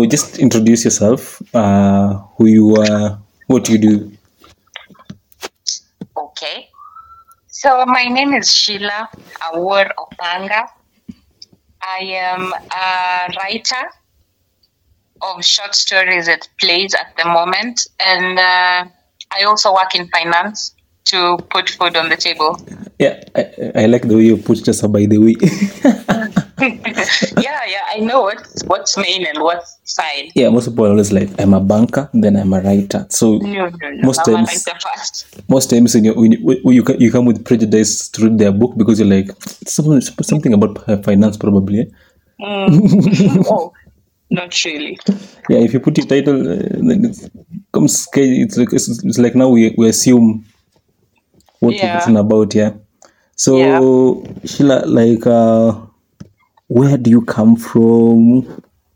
just introduce yourself, who you are, what you do. Okay. So my name is Sheila Awor Opanga. I am a writer of short stories and plays at the moment, and I also work in finance to put food on the table. Yeah, I like the way you put just by the way. Yeah, I know what's main and what's side. Yeah, most people are always like, I'm a banker, then I'm a writer. So No. most I'm a times, writer first. when you come with prejudice to read their book because you're like, something about finance probably. Eh? Oh, not really. Yeah, if you put your title, then it comes. It's like now we assume what you're talking about. Yeah. So Sheila, like, where do you come from?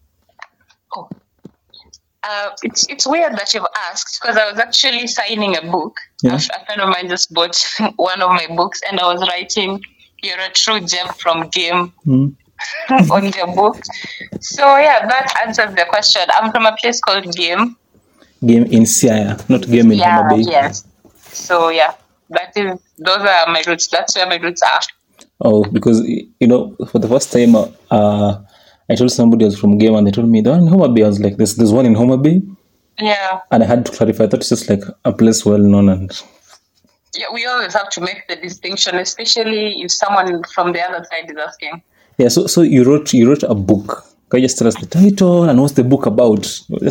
It's weird that you've asked because I was actually signing a book. Yeah. A friend of mine just bought one of my books, and I was writing "You're a True Gem" from Game on the book. So yeah, that answers the question. I'm from a place called Game. Game in Siaya, not Game in Homa Bay. Yes. So yeah, those are my roots. That's where my roots are. Oh, because for the first time, I told somebody I was from Game, and they told me the one in Homa Bay. I was like, there's one in Homa Bay. Yeah. And I had to clarify. I thought it's just like a place well known, and yeah, we always have to make the distinction, especially if someone from the other side is asking. Yeah. So you wrote a book. Can you just tell us the title and what's the book about?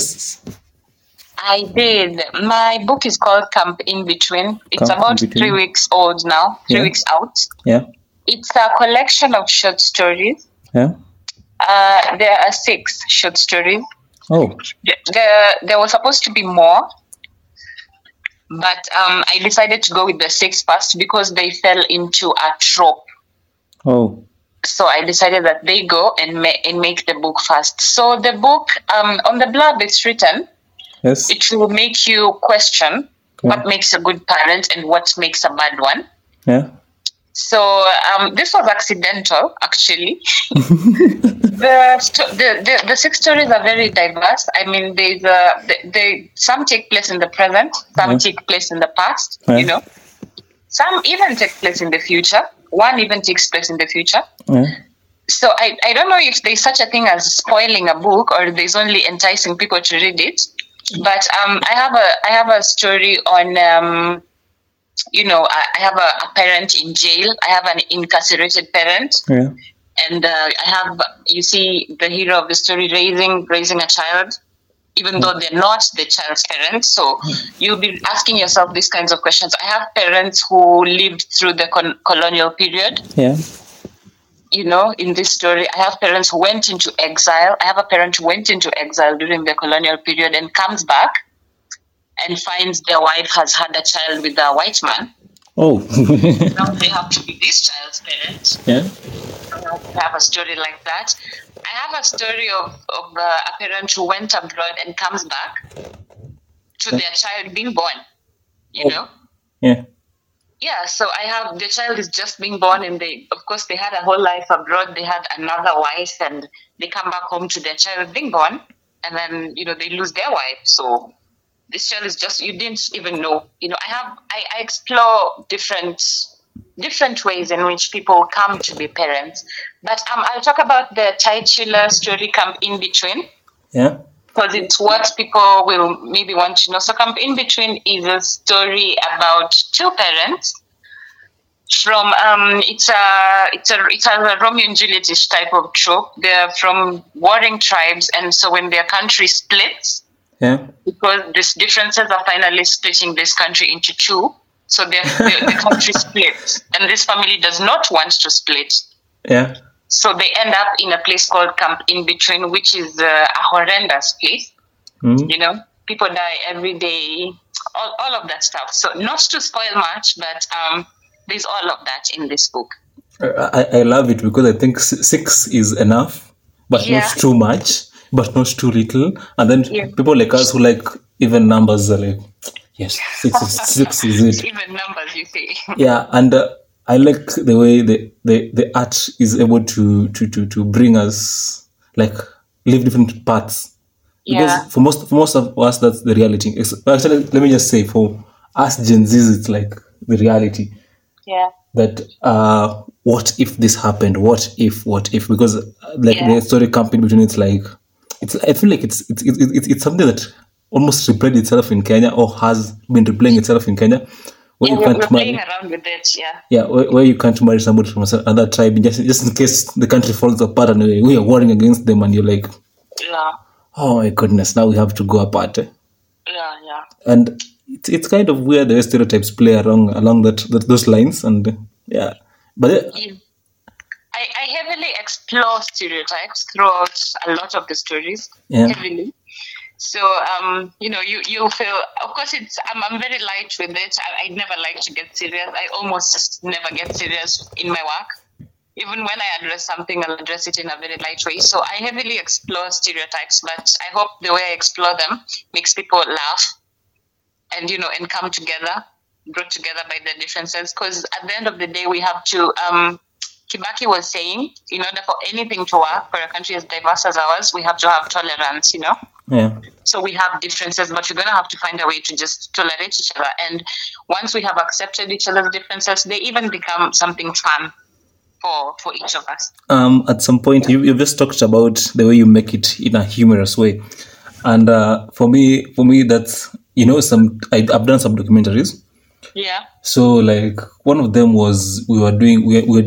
I did. My book is called Camp In Between. It's about 3 weeks old now. 3 weeks out. Yeah. It's a collection of short stories. Yeah. There are 6 short stories. Oh. There was supposed to be more, but I decided to go with the 6 first because they fell into a trope. Oh. So I decided that they go and make the book first. So the book, on the blurb, it's written. Yes. It will make you question what makes a good parent and what makes a bad one. Yeah. So this was accidental, actually. The 6 stories are very diverse. I mean, some take place in the present, some take place in the past. Yeah. Some even take place in the future. One even takes place in the future. Yeah. So I don't know if there's such a thing as spoiling a book or there's only enticing people to read it. But I have a story on I have a parent in jail. I have an incarcerated parent. Yeah. And I have, you see, the hero of the story raising a child, even though they're not the child's parents. So you'll be asking yourself these kinds of questions. I have parents who lived through the colonial period. Yeah. In this story, I have parents who went into exile. I have a parent who went into exile during the colonial period and comes back and finds their wife has had a child with a white man. Oh. Now they have to be this child's parent. Yeah. I have a story like that. I have a story of a parent who went abroad and comes back to their child being born. You know? Yeah. Yeah, so I have the child is just being born, and they had a whole life abroad. They had another wife, and they come back home to their child being born, and then they lose their wife. So this child is just, you didn't even know. I explore different ways in which people come to be parents. But I'll talk about the titular story, Camp In Between. Yeah. Because it's what people will maybe want to know. So Camp In Between is a story about 2 parents from it's a Romeo and Juliet-ish type of trope. They're from warring tribes, and so when their country splits, because these differences are finally splitting this country into 2, so the country splits, and this family does not want to split. Yeah. So they end up in a place called Camp In Between, which is a horrendous place. People die every day, all of that stuff. So not to spoil much, but there's all of that in this book. I love it because I think 6 is enough, but not too much, but not too little. And then people like us who like even numbers are like, yes, 6 is it. Even numbers, you say. Yeah, and I like the way the art is able to bring us, like, live different parts. Because for most of us, that's the reality. Actually, let me just say, for us Gen Zs, it's like the reality. Yeah. That what if this happened? What if? Because the story comes in between. It's like I feel like it's something that almost replayed itself in Kenya, or has been replaying itself in Kenya. Where you can't playing around with it, where you can't marry somebody from another tribe just in case the country falls apart and we are warring against them, and you're like, oh my goodness, now we have to go apart. And it's kind of weird the way stereotypes play along those lines, and but I heavily explore stereotypes throughout a lot of the stories, heavily. So, you feel, of course, I'm very light with it. I never like to get serious. I almost never get serious in my work. Even when I address something, I'll address it in a very light way. So I heavily explore stereotypes, but I hope the way I explore them makes people laugh and, and come together, brought together by their differences. Because at the end of the day, we have to... Kibaki was saying, in order for anything to work for a country as diverse as ours, we have to have tolerance, Yeah. So we have differences, but we're going to have to find a way to just tolerate each other. And once we have accepted each other's differences, they even become something fun for each of us. At some point, you just talked about the way you make it in a humorous way. And for me, that's, I've done some documentaries. Yeah. So like one of them was we were doing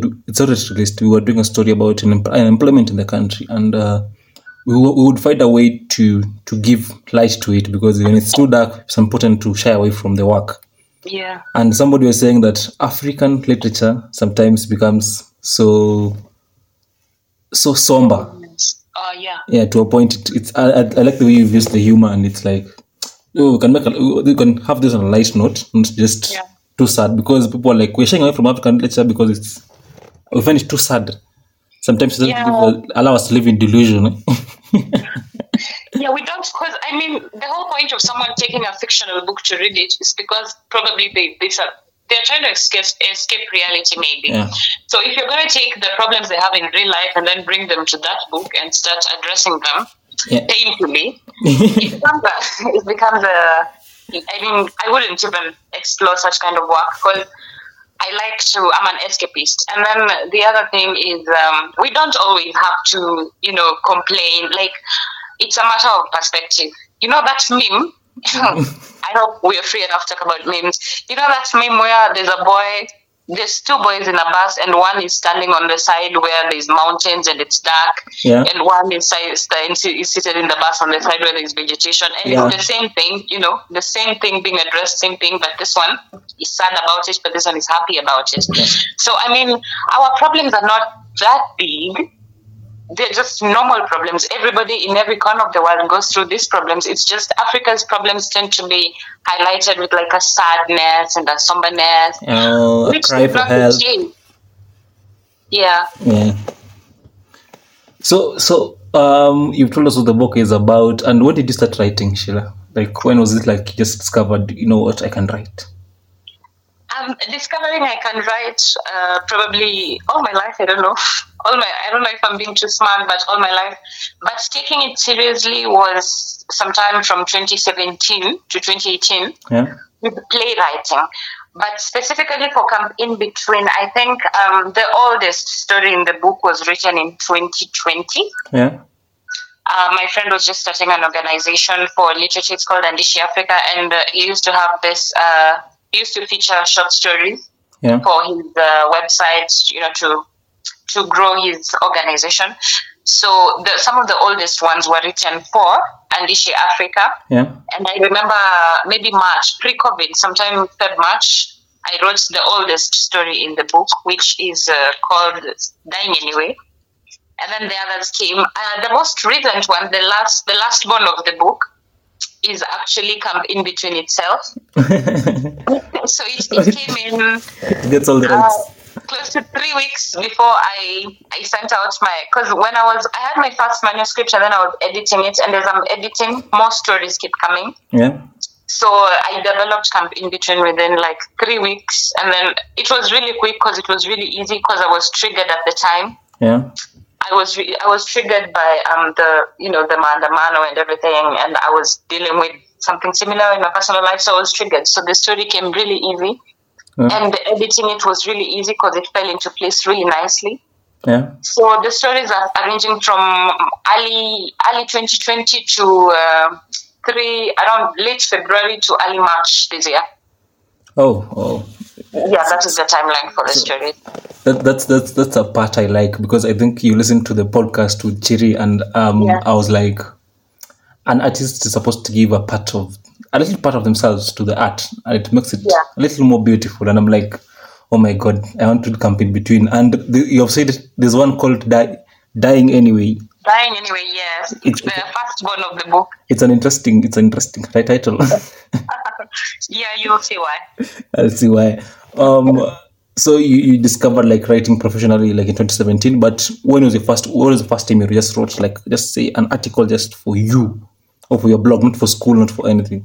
a story about unemployment in the country, and we would find a way to give light to it, because when it's too dark, it's important to shy away from the work. Yeah. And somebody was saying that African literature sometimes becomes so somber. Yeah, to a point. I like the way you've used the humor, and it's like, we can have this on a light note, not just too sad, because people are like, we're shying away from African literature because we find it too sad. Sometimes people allow us to live in delusion. Yeah, we don't, because the whole point of someone taking a fictional book to read it is because probably they're trying to escape reality, maybe. Yeah. So if you're going to take the problems they have in real life and then bring them to that book and start addressing them painfully, it becomes I wouldn't even explore such kind of work, because I'm an escapist. And then the other thing is, we don't always have to, complain. Like, it's a matter of perspective. That meme, I hope we're free enough to talk about memes. That meme where there's two boys in a bus, and one is standing on the side where there's mountains and it's dark, and one is seated in the bus on the side where there's vegetation, and it's the same thing, the same thing being addressed, same thing, but this one is sad about it, but this one is happy about it. So our problems are not that big. They're just normal problems. Everybody in every corner of the world goes through these problems. It's just Africa's problems tend to be highlighted with like a sadness and a somberness. A cry for help. Yeah. So you've told us what the book is about, and when did you start writing, Sheila? Like, when was it like you just discovered, what I can write? Discovering I can write probably all my life. I don't know. I don't know if I'm being too smart, but all my life. But taking it seriously was sometime from 2017 to 2018 with playwriting. But specifically for Camp In Between, I think the oldest story in the book was written in 2020. Yeah. My friend was just starting an organization for literature. It's called Andishi Africa, and he used to have this. He used to feature short stories for his website, to grow his organization. So some of the oldest ones were written for Andishi Africa. Yeah. And I remember maybe March, pre-COVID, sometime March, I wrote the oldest story in the book, which is called Dying Anyway. And then the others came. The most recent one, the last one of the book, is actually Camp In Between itself. So it came in. It gets all the rights. Close to 3 weeks before I sent out because when I had my first manuscript, and then I was editing it, and as I'm editing, more stories keep coming. Yeah. So I developed Camp In Between within like 3 weeks, and then it was really quick because it was really easy because I was triggered at the time. Yeah. I was triggered by the mano and everything, and I was dealing with something similar in my personal life, so I was triggered. So the story came really easy, and the editing it was really easy because it fell into place really nicely. Yeah. So the stories are arranging from early 2020 to around late February to early March this year. Oh. Yeah, that is the timeline for the story. That's a part I like, because I think you listened to the podcast with Chiri, and I was like, an artist is supposed to give a little part of themselves to the art, and it makes it a little more beautiful. And I'm like, oh my God, I want to camp in between. And you have said there's one called Dying Anyway. Dying Anyway, yes. It's the first one of the book. It's an interesting title. Yeah, you'll see why. I'll see why. So you discovered like writing professionally like in 2017, but what was the first time you just wrote, like, just say an article just for you or for your blog, not for school, not for anything?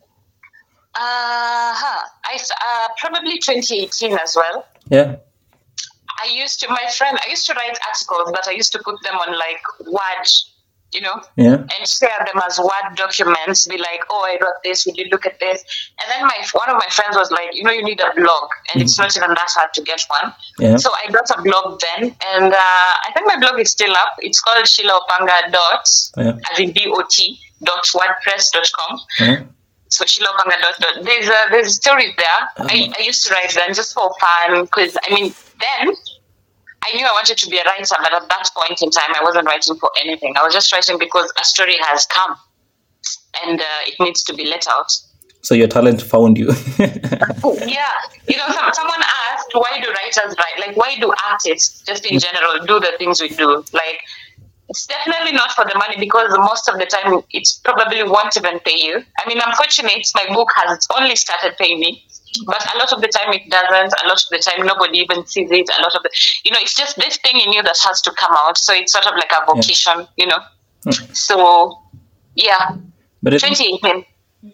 Probably 2018 as well. Yeah. I used to write articles, but I used to put them on like Word, and share them as Word documents, be like, oh, I wrote this, would you look at this? And then one of my friends was like, you need a blog, and it's not even that hard to get one. Yeah. So I got a blog then, and I think my blog is still up. It's called sheila.opanga.wordpress.com. Yeah. So sheila.opanga. There's stories there. I used to write them just for fun, because then I knew I wanted to be a writer, but at that point in time, I wasn't writing for anything. I was just writing because a story has come, and it needs to be let out. So your talent found you. Yeah. Someone asked, why do writers write? Like, why do artists, just in general, do the things we do? Like, it's definitely not for the money, because most of the time, it probably won't even pay you. I'm fortunate my book has only started paying me. But a lot of the time it doesn't. A lot of the time nobody even sees it. A lot of it's just this thing in you that has to come out. So it's sort of like a vocation, So, yeah. But 2018.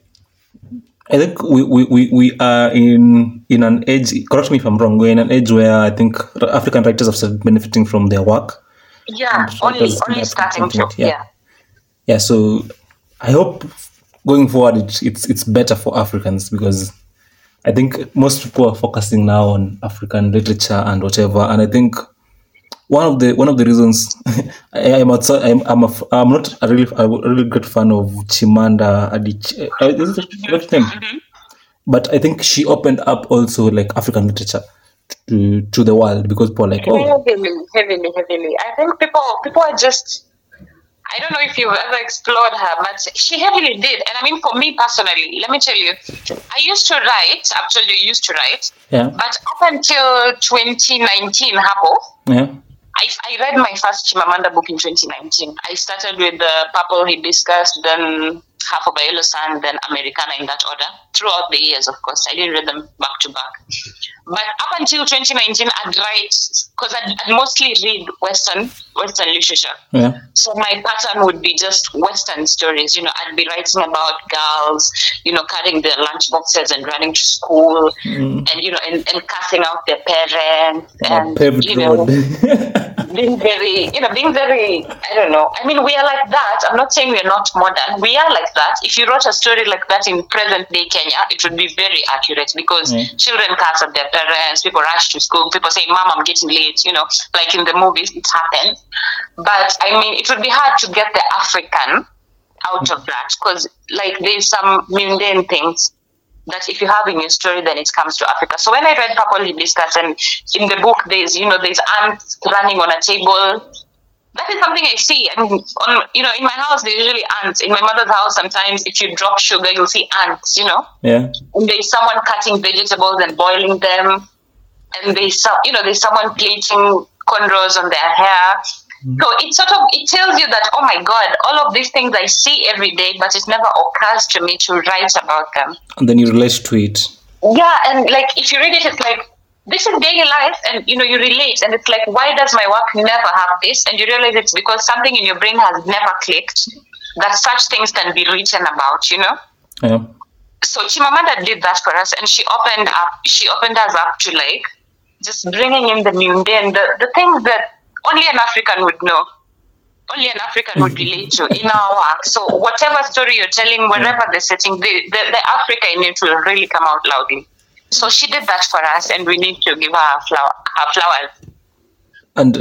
I think we are in an age, correct me if I'm wrong, we're in an age where I think African writers have started benefiting from their work. Yeah, only starting to. Yeah, so I hope going forward it's better for Africans, because I think most people are focusing now on African literature and whatever, and I think one of the reasons I'm not a really great fan of Chimamanda Adichie. Is it what's name? Mm-hmm. But I think she opened up also like African literature to the world, because people are like, heavily. I think people are just. I don't know if you've ever explored her, but she heavily did. And for me personally, let me tell you, I used to write. Yeah. But up until 2019, I read my first Chimamanda book in 2019. I started with the Purple Hibiscus, then Half of a Yellow Sun, then Americana, in that order. Throughout the years, of course. I didn't read them back to back. But up until 2019, I'd write, because I'd mostly read Western literature. Yeah. So my pattern would be just Western stories. I'd be writing about girls, carrying their lunch boxes and running to school, and cussing out their parents, and being very, I don't know. We are like that. I'm not saying we're not modern. We are like that. If you wrote a story like that in present day Kenya, it would be very accurate, because children curse at their parents, people rush to school, people say, Mom, I'm getting late, like in the movies, it happens. But it would be hard to get the African out of that, because there's some mundane things that if you have in your story, then it comes to Africa. So when I read Purple Hibiscus, and in the book there's ants running on a table, that is something I see. In my house there's usually ants. In my mother's house, sometimes if you drop sugar, you'll see ants. Yeah. And there's someone cutting vegetables and boiling them, and there's someone plaiting cornrows on their hair. So it tells you that, oh my God, all of these things I see every day, but it never occurs to me to write about them. And then you relate to it. Yeah, and if you read it, it's like, this is daily life, and you relate, and it's like, why does my work never have this? And you realize it's because something in your brain has never clicked that such things can be written about. Yeah. So Chimamanda did that for us, and she opened us up to just bringing in the mundane, the things that only an African would know. Only an African would relate to in our work. So whatever story you're telling, wherever the setting, the Africa in it will really come out loudly. So she did that for us, and we need to give her her flowers. And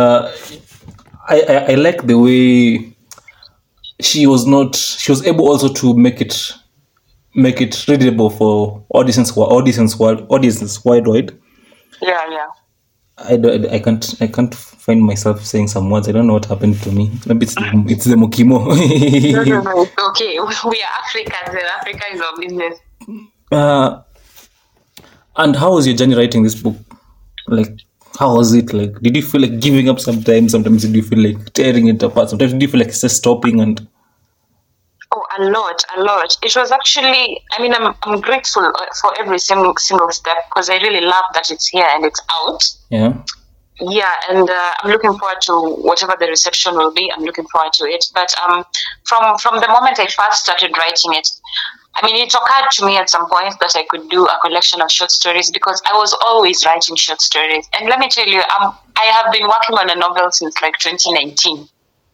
I like the way she was able also to make it readable for audiences worldwide. Yeah. I can't find myself saying some words. I don't know what happened to me. Maybe it's the Mokimo. No. It's okay. We are Africans, and Africa is our business. And how was your journey writing this book? Like, how was it? Like, did you feel like giving up sometimes? Sometimes did you feel like tearing it apart? Sometimes did you feel like just stopping and... Oh, a lot. It was actually, I'm grateful for every single step, because I really love that it's here and it's out. Yeah. Yeah, and I'm looking forward to whatever the reception will be. I'm looking forward to it. But from the moment I first started writing it, it occurred to me at some point that I could do a collection of short stories, because I was always writing short stories. And let me tell you, I have been working on a novel since like 2019.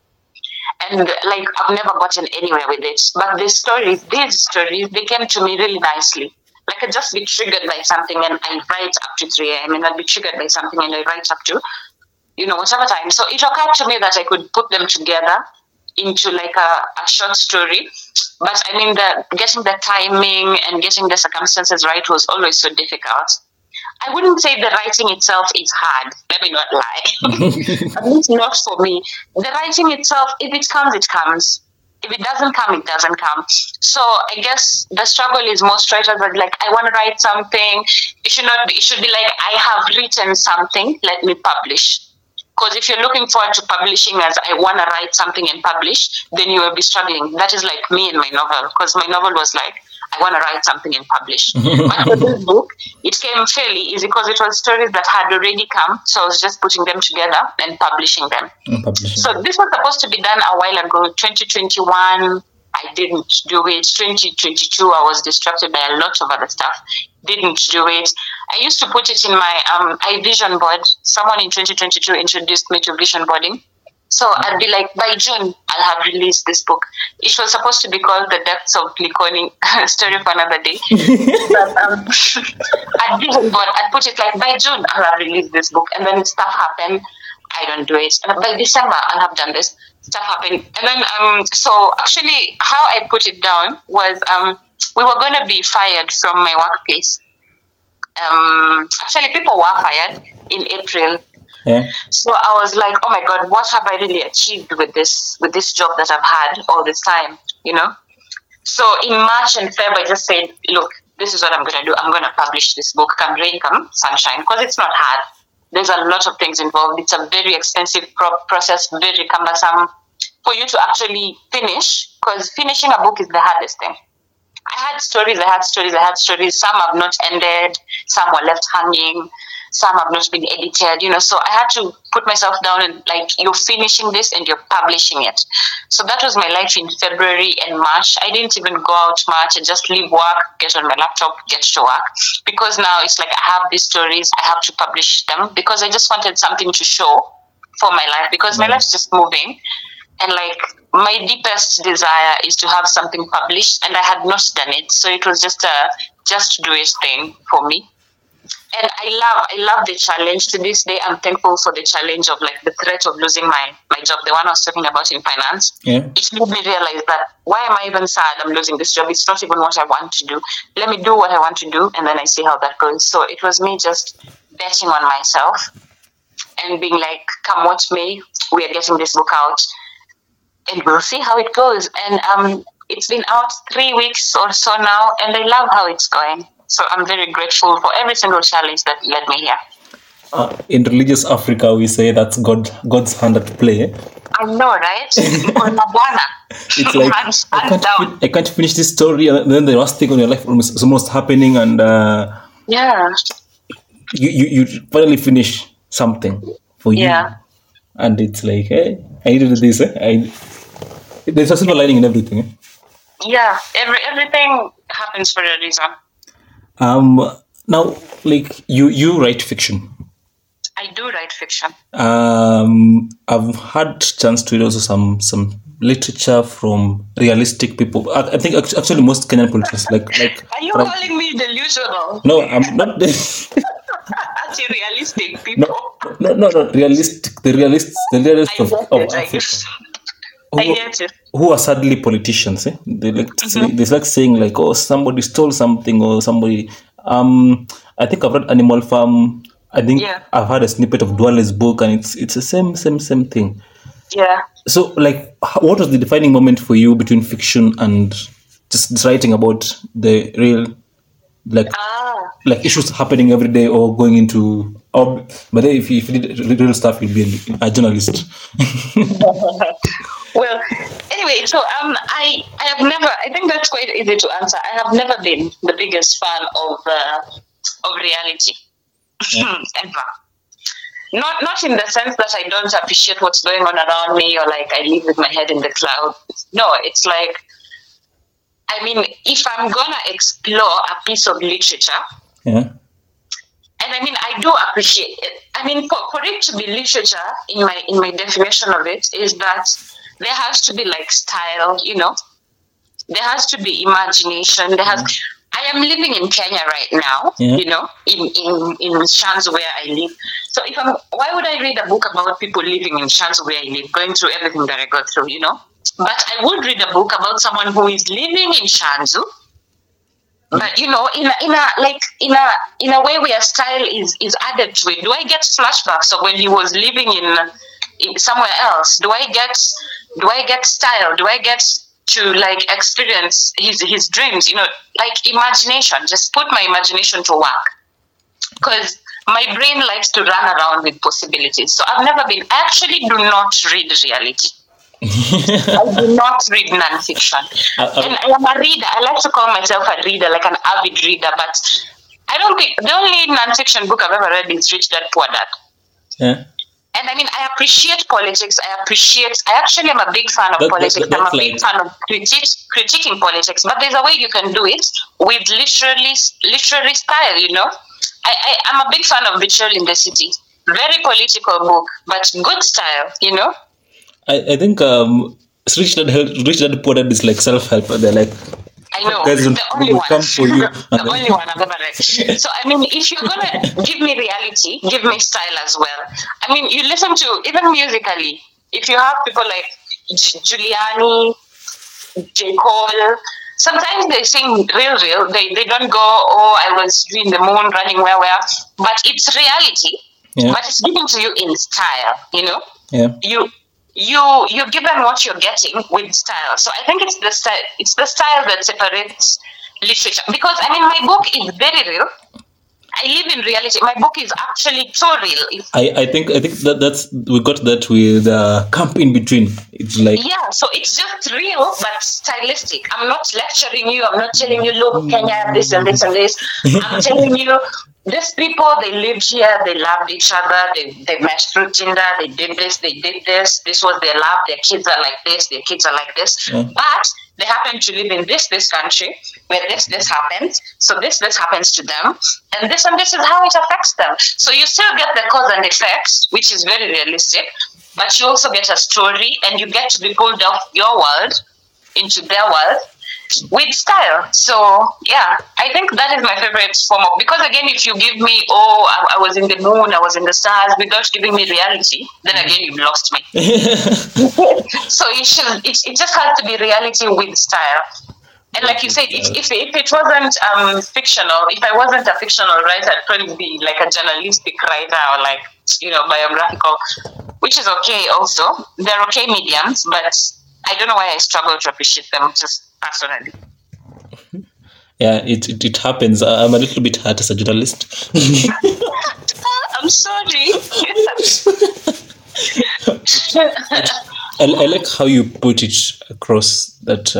And like I've never gotten anywhere with it. But these stories, they came to me really nicely. Like I'd just be triggered by something and I write up to 3 a.m. and I'd be triggered by something and I write up to, whatever time. So it occurred to me that I could put them together into like a short story. But getting the timing and getting the circumstances right was always so difficult. I wouldn't say the writing itself is hard. Let me not lie. At least not for me. The writing itself, if it comes, it comes. If it doesn't come, it doesn't come. So I guess the struggle is most writers are like, I want to write something. It should be like, I have written something, let me publish. Because if you're looking forward to publishing as I want to write something and publish, then you will be struggling. That is like me and my novel, because my novel was like, I want to write something and publish. But for this book, it came fairly easy because it was stories that had already come. So I was just putting them together and publishing them. So this was supposed to be done a while ago, 2021. I didn't do it. 2022, I was distracted by a lot of other stuff. Didn't do it. I used to put it in my iVision board. Someone in 2022 introduced me to vision boarding. So I'd be like, by June, I'll have released this book. It was supposed to be called The Depths of Likoni, story for another day. But I'd put it like, by June, I'll have released this book. And then stuff happened. I don't do it. And by December, I'll have done this. Stuff happened. And then, so actually, how I put it down was we were going to be fired from my workplace. Actually, people were fired in April. Yeah. So I was like, oh my God, what have I really achieved with this job that I've had all this time, So in March and February, I just said, look, this is what I'm going to do. I'm going to publish this book, come rain, come sunshine, because it's not hard. There's a lot of things involved. It's a very expensive process, very cumbersome for you to actually finish, because finishing a book is the hardest thing. I had stories. Some have not ended. Some were left hanging. Some have not been edited, So I had to put myself down and like, you're finishing this and you're publishing it. So that was my life in February and March. I didn't even go out much. I just leave work, get on my laptop, get to work. Because now it's like I have these stories, I have to publish them because I just wanted something to show for my life because my life's just moving. And like my deepest desire is to have something published and I had not done it. So it was just a just do it thing for me. And I love the challenge. To this day, I'm thankful for the challenge of like the threat of losing my job, the one I was talking about in finance. Yeah. It made me realize that why am I even sad I'm losing this job? It's not even what I want to do. Let me do what I want to do and then I see how that goes. So it was me just betting on myself and being like, come what may, we are getting this book out and we'll see how it goes. And it's been out 3 weeks or so now and I love how it's going. So I'm very grateful for every single challenge that led me here. In religious Africa, we say that's God's hand at play. I know, right? It's like, I can't finish this story, and then the last thing on your life is almost happening, and you finally finish something for you. Yeah. And it's like, hey, I needed this. There's a silver lining in everything. Yeah, everything happens for a reason. Now, like you write fiction. I do write fiction. I've had chance to read also some literature from realistic people. I think actually most Kenyan politicians like. Are you calling me delusional? No, I'm not. Anti-realistic people. No. Realistic. The realists of Africa. I get it. Who are sadly politicians? They like saying like, oh, somebody stole something or somebody. I think I've read Animal Farm. I think I've had a snippet of Dwale's book, and it's the same thing. Yeah. So, like, what was the defining moment for you between fiction and just writing about the real, like issues happening every day, or going into? But if you did real stuff, you'd be a journalist. Well, anyway, so I have never. I think that's quite easy to answer. I have never been the biggest fan of reality. Ever. Not in the sense that I don't appreciate what's going on around me, or like I live with my head in the clouds. No, it's like, I mean, if I'm gonna explore a piece of literature, and I mean, I do appreciate it. I mean, for it to be literature, in my definition of it, is that there has to be like style, you know. There has to be imagination. I am living in Kenya right now, you know, in Shanzu where I live. So why would I read a book about people living in Shanzu where I live, going through everything that I go through, you know? But I would read a book about someone who is living in Shanzu, but you know, in a way where style is added to it. Do I get flashbacks of when he was living in somewhere else? Do I get style? Do I get to like experience his dreams, you know, like imagination? Just put my imagination to work, because my brain likes to run around with possibilities. So I actually do not read reality. I do not read nonfiction. And I am a reader. I like to call myself a reader, like an avid reader, but I don't think the only nonfiction book I've ever read is Rich Dad Poor Dad. Yeah. And I mean, I appreciate politics. I actually am a big fan of politics. I'm a big fan of critiquing politics. But there's a way you can do it with literary style, you know. I'm a big fan of Betrayal in the City. Very political book, but good style, you know. I think Rich Dad Poor Dad is like self-help. They're like, I know, the only one. The only one I've ever read. So, I mean, if you're going to give me reality, give me style as well. I mean, you listen to, even musically, if you have people like Giuliani, J. Cole, sometimes they sing real. They don't go, oh, I was in the moon running where. But it's reality. Yeah. But it's given to you in style, you know? Yeah. You're given what you're getting with style. So I think it's the style that separates literature. Because I mean, my book is very real. I live in reality. My book is actually so real. I think that's we got that with Camp in Between. It's like, yeah, so it's just real but stylistic. I'm not lecturing you. I'm not telling you, look, Kenya, this and this and this. I'm telling you, these people, they lived here, they loved each other, they met through Tinder, they did this, this was their love, their kids are like this, their kids are like this. Yeah. But they happen to live in this country where this happens, so this happens to them, and this is how it affects them. So you still get the cause and effects, which is very realistic, but you also get a story, and you get to be pulled off your world into their world with style. So yeah, I think that is my favorite form of, because again, if you give me, I was in the moon, I was in the stars, without giving me reality, then again you've lost me. So it just has to be reality with style. And like you said, if it wasn't fictional, if I wasn't a fictional writer, I'd probably be like a journalistic writer, or like, you know, biographical, which is okay also. They're okay mediums, but I don't know why I struggle to appreciate them just personally. Yeah, it happens. I'm a little bit hurt as a journalist. I'm sorry. I like how you put it across that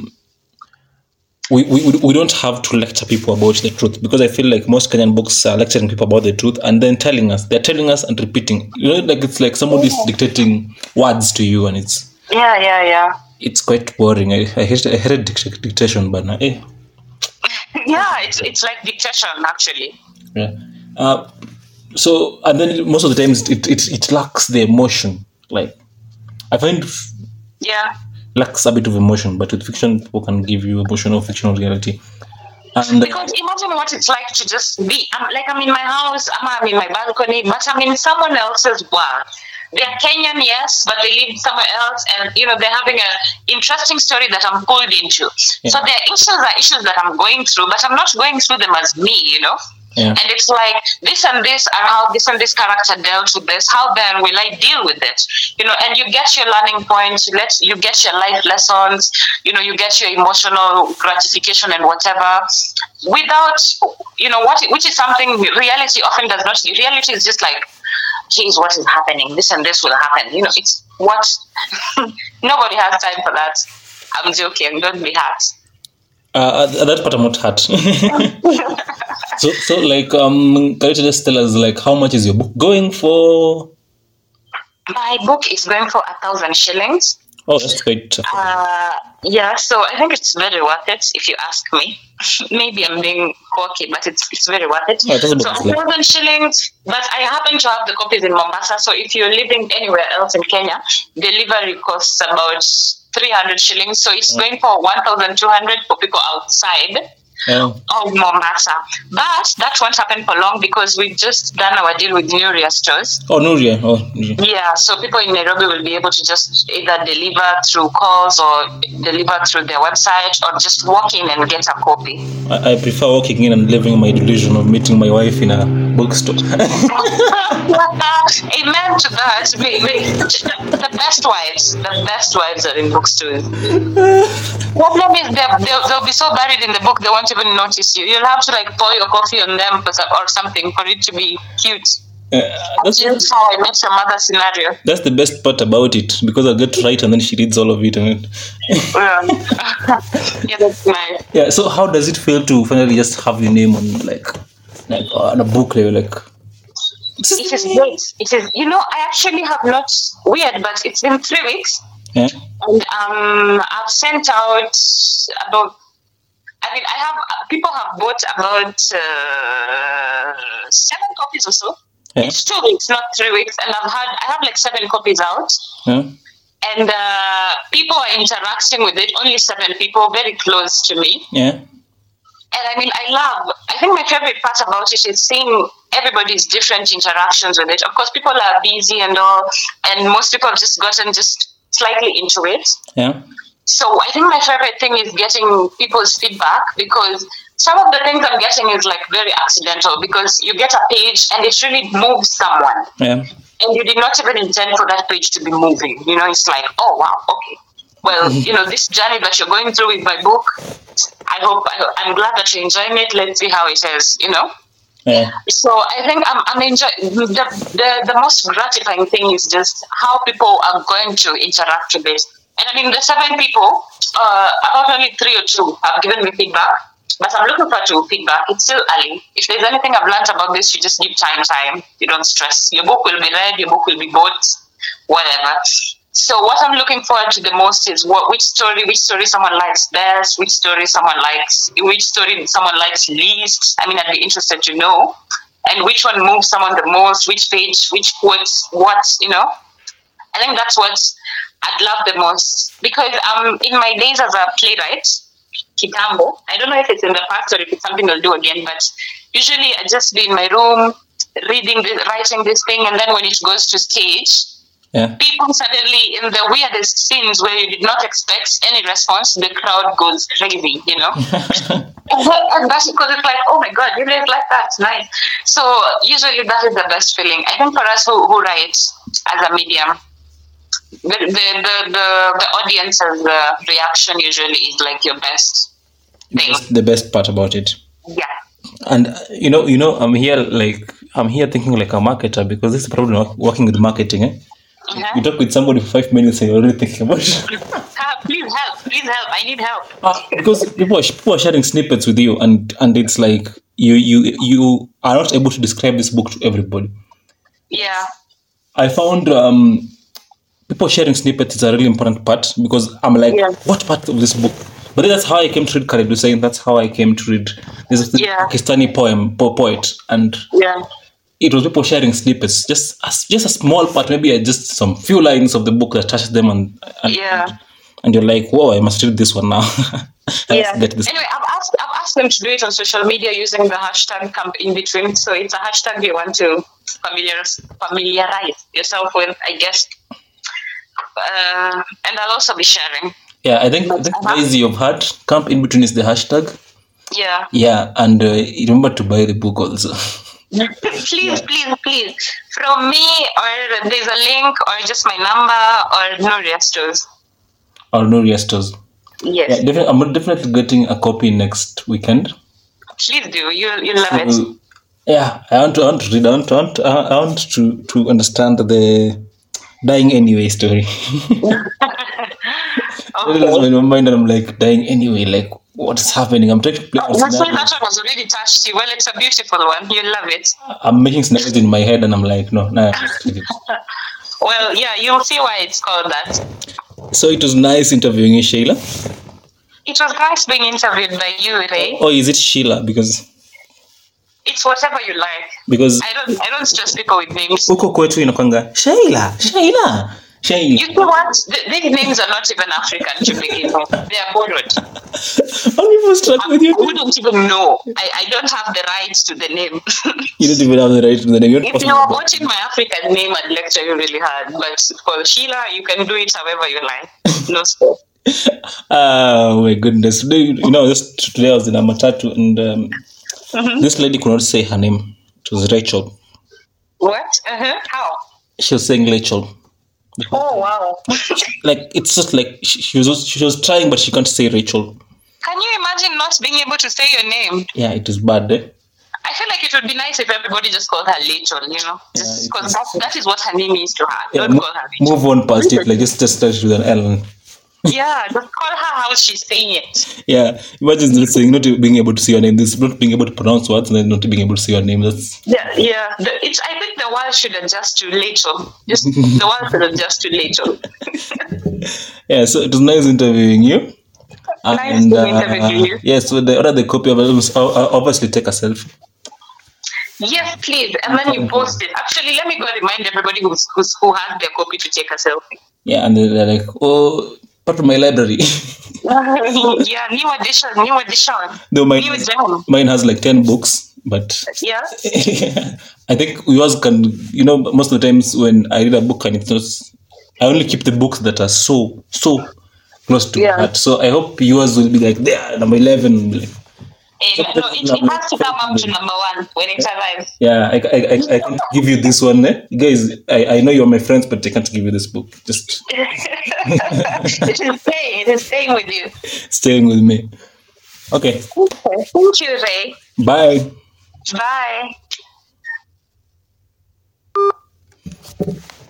we don't have to lecture people about the truth, because I feel like most Kenyan books are lecturing people about the truth and then they're telling us and repeating. You know, like it's like somebody's dictating words to you, and it's it's quite boring. I hated dictation, but now, yeah, it's like dictation actually. Yeah. So, and then most of the times it lacks the emotion. Like, I find lacks a bit of emotion, but with fiction, people can give you emotional fictional reality. And because imagine what it's like to just be. I'm in my house, I'm in my balcony, but I'm in someone else's world. They're Kenyan, yes, but they live somewhere else, and they're having an interesting story that I'm pulled into. Yeah. So their issues are issues that I'm going through, but I'm not going through them as me, Yeah. And it's like this and this are how this and this character dealt with this. How then will I deal with it? And you get your learning points. You get your life lessons. You get your emotional gratification and whatever. Without which is something reality often does not. Reality is just like, here's what is happening. This and this will happen. It's what nobody has time for that. I'm joking. Don't be hurt. That part I'm not hurt. So like, can you just tell us, like, how much is your book going for? My book is going for 1,000 shillings. Oh, that's great. Yeah, so I think it's very worth it, if you ask me. Maybe I'm being cocky, but it's very worth it. Oh, so 1,000 shillings, but I happen to have the copies in Mombasa, so if you're living anywhere else in Kenya, delivery costs about 300 shillings, so it's going for 1,200 for people outside of Mombasa. But that won't happen for long because we've just done our deal with Nuria stores. Oh, Nuria. Yeah, so people in Nairobi will be able to just either deliver through calls or deliver through their website or just walk in and get a copy. I prefer walking in and living my delusion of meeting my wife in a bookstore. Amen to that. The best wives are in bookstores. Problem is they'll be so buried in the book they won't even notice you. You'll have to like pour your coffee on them or something for it to be cute. That's how I met your mother scenario. That's the best part about it, because I get to write and then she reads all of it. Yeah, that's nice. Yeah, so how does it feel to finally just have your name on like on a book level? Like, it is great. It is. I actually have not weird, but it's been 3 weeks. Yeah. And I've sent out about. People have bought about 7 copies or so. Yeah. It's 2 weeks, not 3 weeks, and I have like 7 copies out. Yeah. And people are interacting with it. Only 7 people, very close to me. Yeah. And I think my favorite part about it is seeing everybody's different interactions with it. Of course, people are busy and all, and most people have just gotten slightly into it. Yeah. So I think my favorite thing is getting people's feedback, because some of the things I'm getting is like very accidental, because you get a page and it really moves someone. Yeah. And you did not even intend for that page to be moving. It's like, oh wow, okay. Well, this journey that you're going through with my book, I'm glad that you're enjoying it. Let's see how it is, Yeah. So I think I'm enjoying the most gratifying thing is just how people are going to interact with it. And the 7 people, about only 3 or 2 have given me feedback, but I'm looking forward to feedback. It's still early. If there's anything I've learned about this, you just give time. You don't stress. Your book will be read, your book will be bought, whatever. So what I'm looking forward to the most is which story someone likes best, which story someone likes least. I'd be interested to know. And which one moves someone the most, which page, which quote, what. I think that's what I'd love the most. Because in my days as a playwright, Kitambo, I don't know if it's in the past or if it's something I'll do again, but usually I just be in my room, writing this thing, and then when it goes to stage, people suddenly, in the weirdest scenes where you did not expect any response, the crowd goes crazy, And that's because it's like, oh my God, you really like that, nice. So usually that is the best feeling. I think for us who write as a medium, the audience's reaction usually is like your best thing. The best part about it. Yeah. And I'm here thinking like a marketer, because this is the problem working with marketing. Uh-huh. You talk with somebody for 5 minutes and you're already thinking about it. Please help. I need help. Because people are sharing snippets with you, and it's like you are not able to describe this book to everybody. Yeah. I found people sharing snippets is a really important part, because I'm like, what part of this book? But that's how I came to read Khaled Hussein. That's how I came to read this Pakistani poet. And it was people sharing snippets, just a small part, maybe just some few lines of the book that touched them, and you're like, whoa, I must read this one now. Yeah. Anyway, I've asked them to do it on social media using the hashtag Camp In Between. So it's a hashtag you want to familiarize yourself with, I guess. And I'll also be sharing. Yeah, I think easy you've heard. Camp In Between is the hashtag. Yeah. Yeah, and remember to buy the book also. Please. From me, or there's a link, or just my number, or Nuria Stores. Or Nuria Stores. Yes. Yeah, I'm definitely getting a copy next weekend. Please do. You'll love it. Yeah, I want to read. I want to understand the dying anyway story. Okay. In my mind, I'm like, dying anyway. Like, what's happening? I'm trying to play. That's why that one was already touched you. Well, it's a beautiful one. You'll love it. I'm making scenarios in my head, and I'm like, no. Well, yeah, you'll see why it's called that. So it was nice interviewing you, Sheila. It was nice being interviewed by you, Ray. Oh, is it Sheila? Because it's whatever you like. Because I don't stress people with names. Uko kwetu inakwanga Sheila. You know what? These names are not even African to begin with. They are borrowed. I wouldn't even know. I don't have the right to the name. You don't even have the right to the name. If you are watching my African name, I'd lecture you really hard. But for Sheila, you can do it however you like. No stress. Oh my goodness. Today I was in a matatu and this lady could not say her name. It was Rachel. What? How? She was saying Rachel. Oh wow! Like it's just like she was trying, but she can't say Rachel. Can you imagine not being able to say your name? Yeah, it is bad. I feel like it would be nice if everybody just called her Rachel, just because that is what her name is to her. Yeah, don't call her Rachel. Move on past it, like just start with an L. Yeah, just call her how she's saying it. Yeah, imagine not saying, not being able to see your name, this not being able to pronounce words, and then not being able to see your name. That's yeah. I think the world should adjust to Rachel. Just the world should adjust to Rachel. Yeah, so it was nice interviewing you. Nice interviewing you. Yeah, so the copy of it, obviously take a selfie. Yes, please, and then you post it. Actually, let me go remind everybody who has their copy to take a selfie. Yeah, and they're like, oh, part of my library. Yeah, new edition. No, mine has like 10 books, but yeah. I think yours can, most of the times when I read a book and it's not, I only keep the books that are so close to my heart. So I hope yours will be like there, number 11. Like, it has to come up to number 1 when it arrives. Yeah, I can't give you this one. You guys, I know you're my friends, but I can't give you this book. Just it is staying with you. Staying with me. Okay. Thank you, Ray. Bye. Bye.